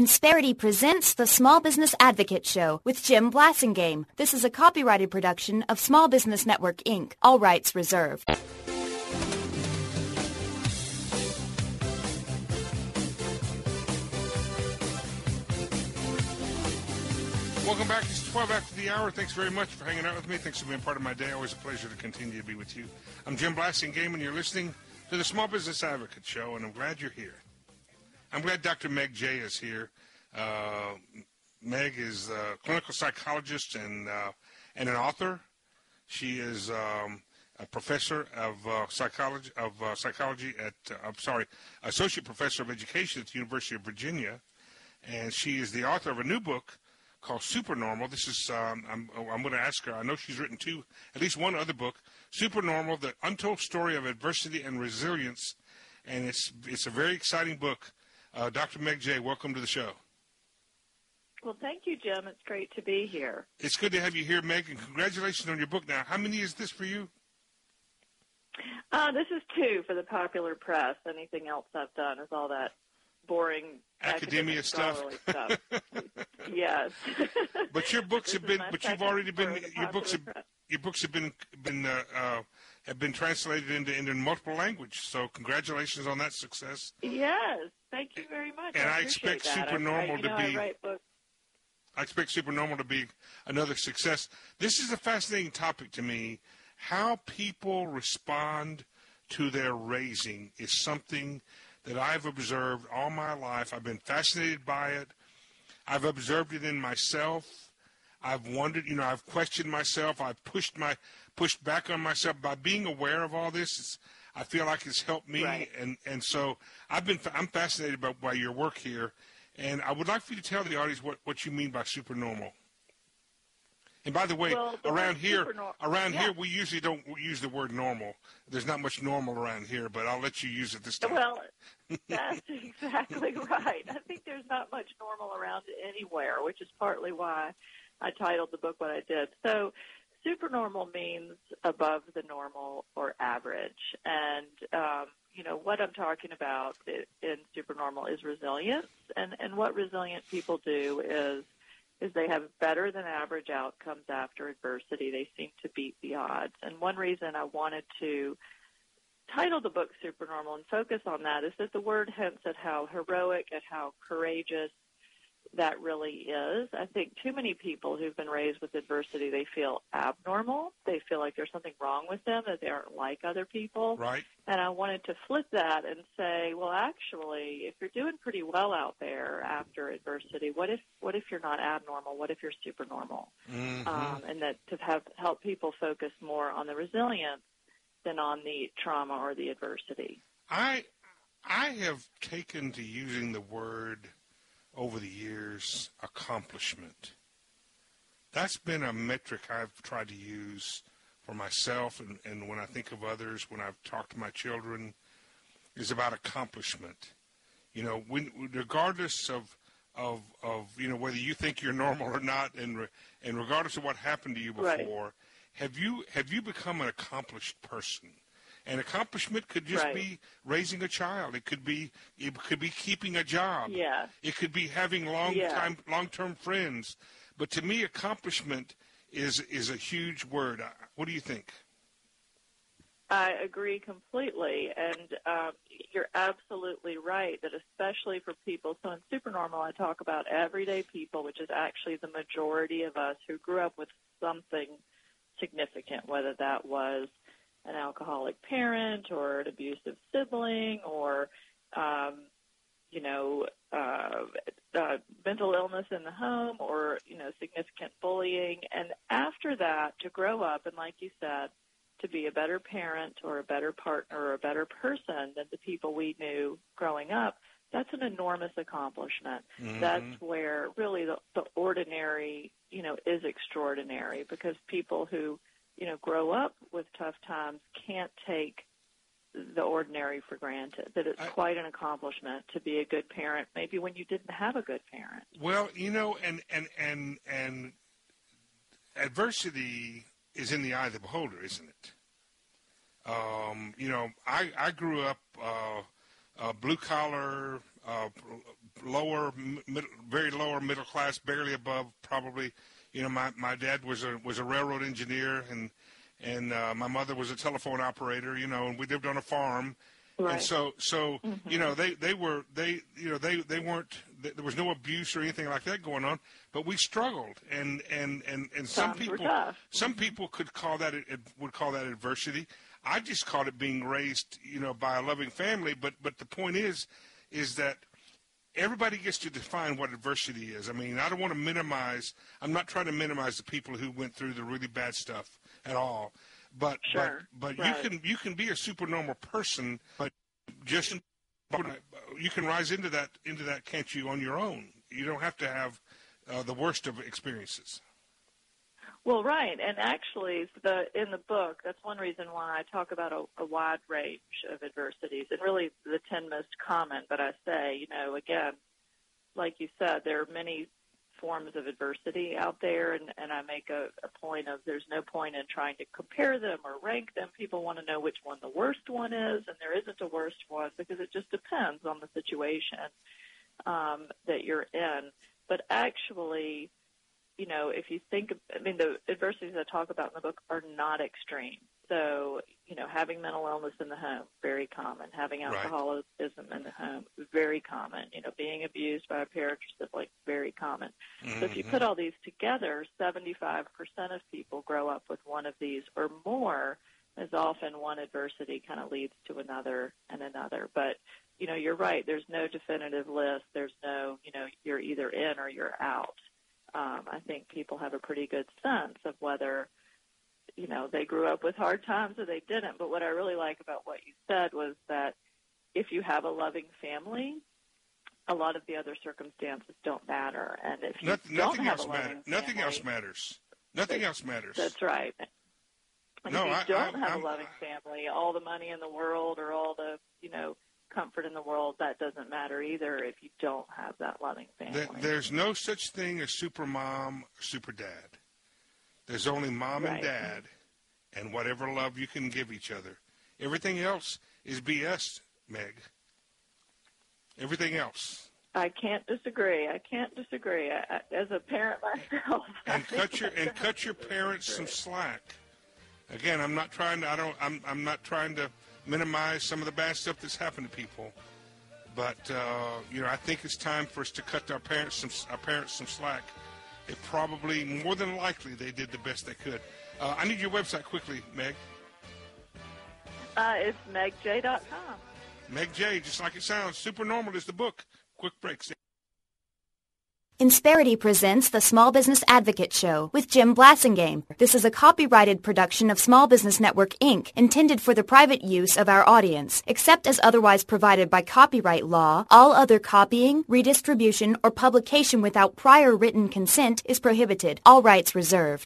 Insperity presents the Small Business Advocate Show with Jim Blasingame. This is a copyrighted production of Small Business Network, Inc. All rights reserved. Welcome back. It's 12 after the hour. Thanks very much for hanging out with me. Thanks for being part of my day. Always a pleasure to continue to be with you. I'm Jim Blasingame, and you're listening to the Small Business Advocate Show, and I'm glad you're here. I'm glad Dr. Meg Jay is here. Meg is a clinical psychologist and an author. She is a professor of psychology at associate professor of education at the University of Virginia, and she is the author of a new book called Supernormal. This is I'm going to ask her. I know she's written at least one other book, Supernormal: The Untold Story of Adversity and Resilience, and it's a very exciting book. Dr. Meg Jay, welcome to the show. Well, thank you, Jim. It's great to be here. It's good to have you here, Meg, and congratulations on your book. Now, how many is this for you? This is 2 for the Popular Press. Anything else I've done is all that boring academia stuff. Yes. But your books have been. But you've already been. Your books have been translated into multiple languages. So congratulations on that success. Yes, thank you very much. And I expect Supernormal to be. I write books. I expect Supernormal to be another success. This is a fascinating topic to me. How people respond to their raising is something that I've observed all my life. I've been fascinated by it. I've observed it in myself. I've wondered, I've questioned myself. I've pushed back on myself. By being aware of all this, I feel like it's helped me. Right. And so I'm fascinated by your work here. And I would like for you to tell the audience what you mean by supernormal. And by the way, around here, we usually don't use the word normal. There's not much normal around here, but I'll let you use it this time. Well, that's exactly right. I think there's not much normal around anywhere, which is partly why I titled the book what I did. So supernormal means above the normal or average. And, what I'm talking about in supernormal is resilience. And what resilient people do is they have better than average outcomes after adversity. They seem to beat the odds. And one reason I wanted to title the book Supernormal and focus on that is that the word hints at how heroic and how courageous that really is. I think too many people who've been raised with adversity, they feel abnormal. They feel like there's something wrong with them, that they aren't like other people. Right. And I wanted to flip that and say, well, actually, if you're doing pretty well out there after adversity, what if you're not abnormal? What if you're supernormal? Mm-hmm. And that to help people focus more on the resilience than on the trauma or the adversity. I have taken to using the word over the years, accomplishment. That's been a metric I've tried to use for myself and when I think of others, when I've talked to my children, is about accomplishment. Regardless of whether you think you're normal or not, and regardless of what happened to you before, right. have you become an accomplished person? An accomplishment could just be raising a child. It could be keeping a job. Yeah. It could be having long-term friends. But to me, accomplishment is a huge word. What do you think? I agree completely, and you're absolutely right that especially for people, so in Supernormal I talk about everyday people, which is actually the majority of us who grew up with something significant, whether that was an alcoholic parent or an abusive sibling or, mental illness in the home or, significant bullying. And after that, to grow up and, like you said, to be a better parent or a better partner or a better person than the people we knew growing up, that's an enormous accomplishment. Mm-hmm. That's where really the ordinary, is extraordinary, because people who grow up with tough times can't take the ordinary for granted, that it's quite an accomplishment to be a good parent, maybe when you didn't have a good parent. Well, and adversity is in the eye of the beholder, isn't it? I grew up blue collar, very lower middle class, barely above, probably. My dad was a railroad engineer, and my mother was a telephone operator, and we lived on a farm. Right. And so they weren't, there was no abuse or anything like that going on, but we struggled, and some people would call that adversity. I just called it being raised, by a loving family. But the point is that everybody gets to define what adversity is. I mean, I don't want to minimize. I'm not trying to minimize the people who went through the really bad stuff at all. But sure. but right. you can be a super normal person, but just you can rise into that, can't you, on your own? You don't have to have the worst of experiences. Well, right, and actually, in the book, that's one reason why I talk about a wide range of adversities, and really the 10 most common. But I say, again, like you said, there are many forms of adversity out there, and I make a point of there's no point in trying to compare them or rank them. People want to know which one the worst one is, and there isn't a worst one because it just depends on the situation that you're in. But actually, if you think, the adversities I talk about in the book are not extreme. So, having mental illness in the home, very common. Having alcoholism in the home, very common. Being abused by a parent or sibling, very common. Mm-hmm. So if you put all these together, 75% of people grow up with one of these or more, as often one adversity kind of leads to another and another. But, you're right. There's no definitive list. There's no, you're either in or you're out. I think people have a pretty good sense of whether, they grew up with hard times or they didn't. But what I really like about what you said was that if you have a loving family, a lot of the other circumstances don't matter. And if you don't have a loving family, nothing else matters. Nothing else matters. That's right. And if you don't have a loving family, all the money in the world or all the, comfort in the world, that doesn't matter either if you don't have that loving family. There's no such thing as super mom or super dad. There's only mom and dad and whatever love you can give each other. Everything else is BS, Meg. Everything else. I can't disagree. As a parent myself. And cut your parents some slack. Again, I'm not trying to minimize some of the bad stuff that's happened to people, but I think it's time for us to cut our parents some slack. It probably, more than likely, they did the best they could. I need your website quickly, Meg. It's megjay.com. Meg J, just like it sounds. Super Normal is the book. Quick breaks. Insperity presents the Small Business Advocate Show with Jim Blasingame. This is a copyrighted production of Small Business Network, Inc., intended for the private use of our audience. Except as otherwise provided by copyright law, all other copying, redistribution, or publication without prior written consent is prohibited. All rights reserved.